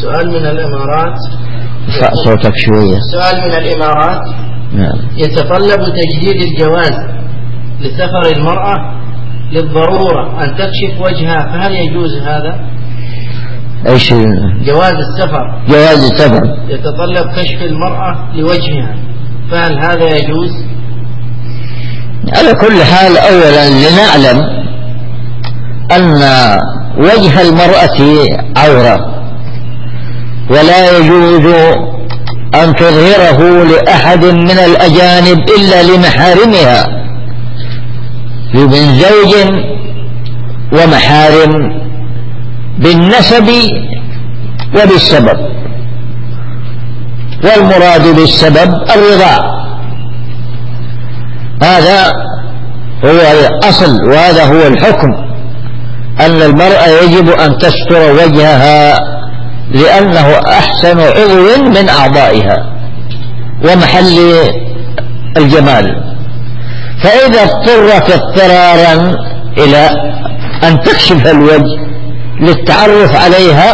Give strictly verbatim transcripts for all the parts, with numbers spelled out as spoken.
سؤال من الإمارات. ارفع صوتك شوية. سؤال من الإمارات. نعم. يتطلب تجديد الجواز لسفر المرأة للضرورة أن تكشف وجهها، فهل يجوز هذا؟ ايش؟ جواز السفر. جواز السفر يتطلب كشف المرأة لوجهها، فهل هذا يجوز؟ على كل حال، أولا لنعلم أن وجه المرأة عورة، ولا يجوز أن تظهره لأحد من الأجانب إلا لمحارمها، من زوج ومحارم، بالنسب وبالسبب، والمراد بالسبب الرضاع. هذا هو الأصل وهذا هو الحكم، أن المرأة يجب أن تستر وجهها لأنه أحسن عضو من أعضائها ومحل الجمال. فإذا اضطرت اضطرارا إلى أن تكشف الوجه للتعرف عليها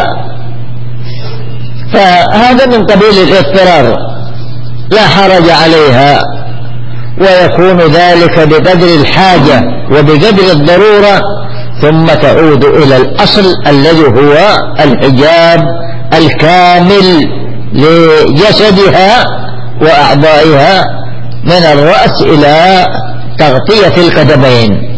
فهذا من قبيل الاضطرار، لا حرج عليها، ويكون ذلك بقدر الحاجة وبقدر الضرورة، ثم تعود إلى الأصل الذي هو الحجاب الكامل لجسدها وأعضائها من الرأس إلى تغطية القدمين.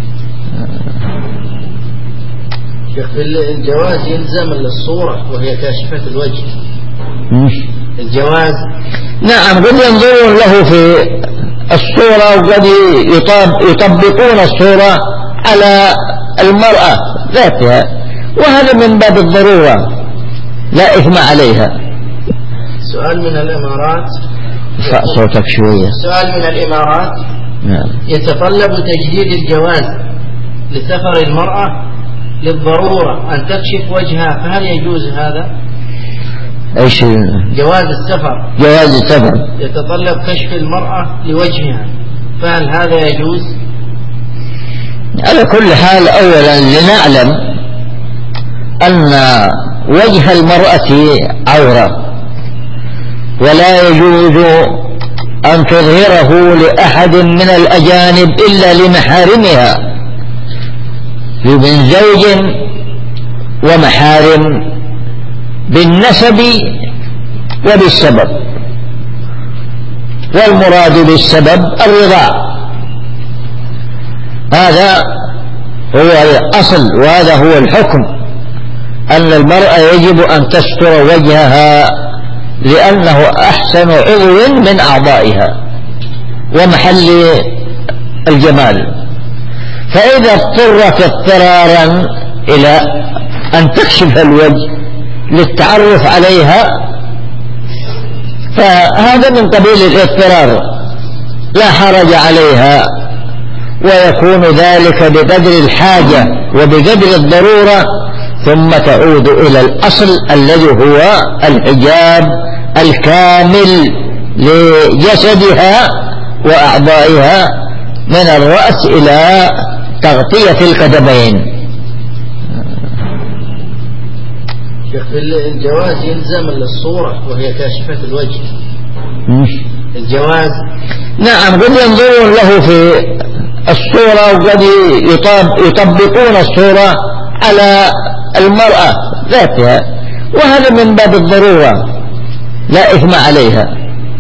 في الجواز يلزم الصورة وهي كاشفة الوجه. الجواز نعم، قد ينظرون له في الصورة، وقد يطبقون الصورة على المرأة ذاتها، وهذا من باب الضرورة لا إثم عليها. سؤال من الإمارات. ارفع صوتك شوية. سؤال من الإمارات. نعم. يتطلب تجديد الجواز لسفر المرأة للضرورة أن تكشف وجهها، فهل يجوز هذا؟ ايش؟ جواز السفر. جواز السفر يتطلب كشف المرأة لوجهها، فهل هذا يجوز؟ على كل حال، أولا لنعلم أن وجه المرأة عورة، ولا يجوز أن تظهره لأحد من الأجانب إلا لمحارمها، من زوج ومحارم، بالنسب وبالسبب، والمراد بالسبب الرضاع. هذا هو الأصل وهذا هو الحكم، أن المرأة يجب أن تستر وجهها لأنه أحسن عضو من أعضائها ومحل الجمال. فإذا اضطرت اضطرارا إلى أن تكشف الوجه للتعرف عليها فهذا من قبيل الاضطرار، لا حرج عليها، ويكون ذلك بقدر الحاجة وبقدر الضرورة، ثم تعود إلى الأصل الذي هو الحجاب الكامل لجسدها وأعضائها من الرأس إلى تغطية القدمين. في الجواز يلزم الصورة وهي كاشفة الوجه. الجواز نعم، قد ينظرون له في الصورة، وقد يطبقون الصورة على المرأة ذاتها، وهذا من باب الضرورة لا إثم عليها.